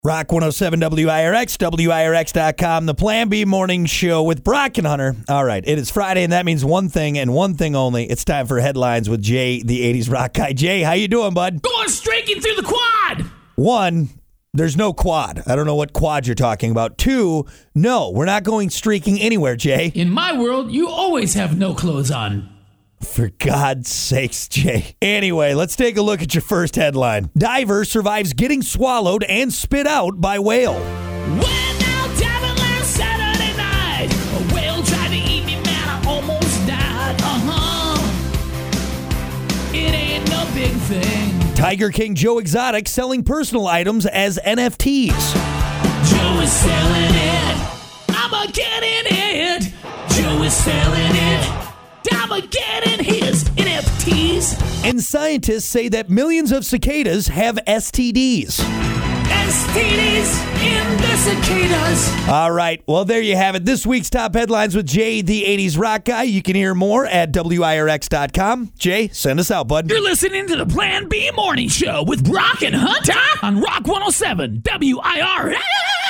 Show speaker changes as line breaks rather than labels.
Rock 107 WIRX, WIRX.com, the Plan B Morning Show with Brock and Hunter. All right, it is Friday, and that means one thing and one thing only. It's time for Headlines with Jay, the 80s rock guy. Jay, how you doing, bud?
Going streaking through the quad.
One, there's no quad. I don't know what quad you're talking about. Two, no, we're not going streaking anywhere, Jay.
In my world, you always have no clothes on.
For God's sakes, Jay. Anyway, let's take a look at your first headline. Diver survives getting swallowed and spit out by whale.
Went out diving last Saturday night. A whale tried to eat me, man, I almost died. It ain't no big thing.
Tiger King Joe Exotic selling personal items as NFTs.
Joe is selling it. I'ma get in it. Joe is selling it. I'ma get in his NFTs.
And scientists say that millions of cicadas have STDs.
STDs in the cicadas.
All right, well, there you have it. This week's top headlines with Jay, the 80s rock guy. You can hear more at WIRX.com. Jay, send us out, bud.
You're listening to the Plan B Morning Show with Brock and Hunter on Rock 107 WIRX.